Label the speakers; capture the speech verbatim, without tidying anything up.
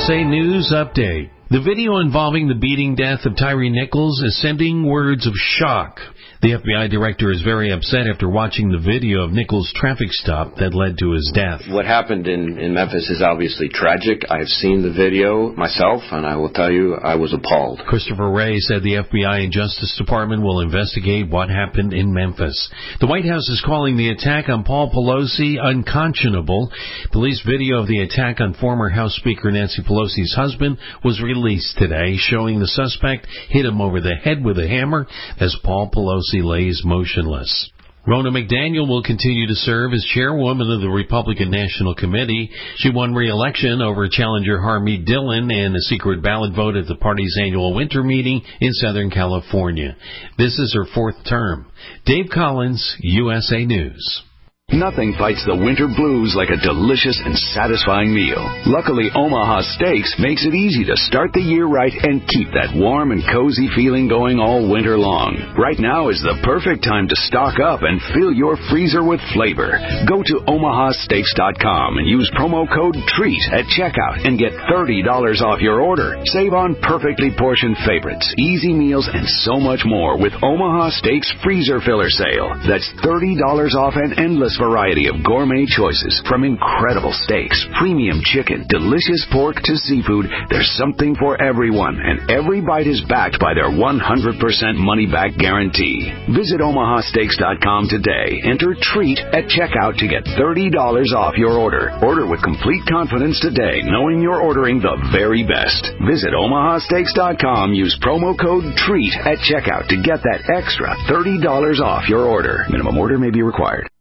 Speaker 1: S A News Update. The video involving the beating death of Tyre Nichols is sending words of shock. The F B I director is very upset after watching the video of Nichols' traffic stop that led to his death.
Speaker 2: What happened in, in Memphis is obviously tragic. I have seen the video myself, and I will tell you, I was appalled.
Speaker 1: Christopher Wray said the F B I and Justice Department will investigate what happened in Memphis. The White House is calling the attack on Paul Pelosi unconscionable. Police video of the attack on former House Speaker Nancy Pelosi's husband was released today, showing the suspect hit him over the head with a hammer as Paul Pelosi lays motionless. Ronna McDaniel will continue to serve as chairwoman of the Republican National Committee. She won re-election over challenger Harmeet Dillon in a secret ballot vote at the party's annual winter meeting in Southern California. This is her fourth term. Dave Collins, U S A News.
Speaker 3: Nothing fights the winter blues like a delicious and satisfying meal. Luckily, Omaha Steaks makes it easy to start the year right and keep that warm and cozy feeling going all winter long. Right now is the perfect time to stock up and fill your freezer with flavor. Go to omaha steaks dot com and use promo code TREAT at checkout and get thirty dollars off your order. Save on perfectly portioned favorites, easy meals, and so much more with Omaha Steaks Freezer Filler Sale. That's thirty dollars off an endless variety of gourmet choices, from incredible steaks, premium chicken, delicious pork to seafood. There's something for everyone, and every bite is backed by their one hundred percent money-back guarantee. Visit omaha steaks dot com today. Enter TREAT at checkout to get thirty dollars off your order. Order with complete confidence today, knowing you're ordering the very best. Visit omaha steaks dot com. Use promo code TREAT at checkout to get that extra thirty dollars off your order. Minimum order may be required.